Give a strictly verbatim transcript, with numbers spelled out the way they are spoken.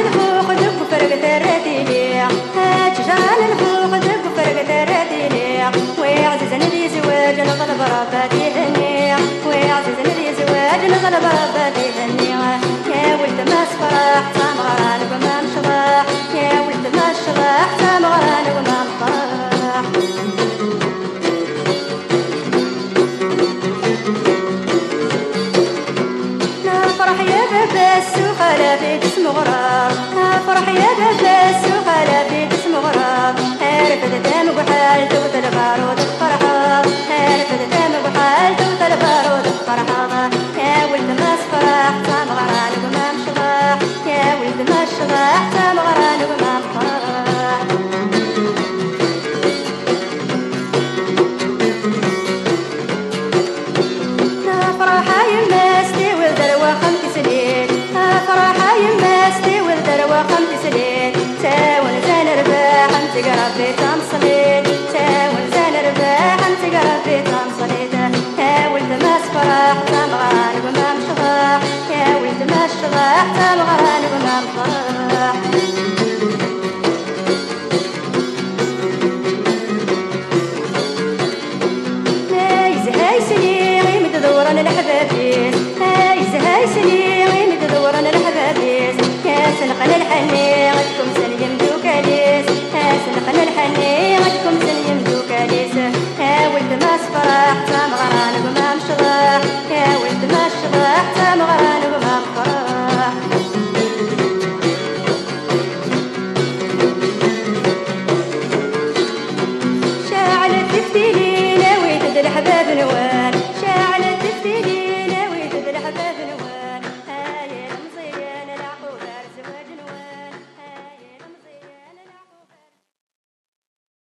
الفوق دق فرق ثرتيني شجال الفوق دق فرق ثرتيني ويعززني ذي زواج نغلب رباتي هني ويعززني ذي زواج نغلب رباتي هني يا ولد ما سفرح سام غران وما مشضاح يا ولد ما شضاح سام غران وما مشضاح نفرح يا بابا السوق على بيت اسم غراب نفرح يا بابا السوق على بيت اسم غراب عرفت دام وحال توت البارود الفرحة عرفت دام وحال توت البارود الفرحة يا ولد ما سفرح سام غران وما مشضاح يا ولد ما شضاح سام غران وما مشضاح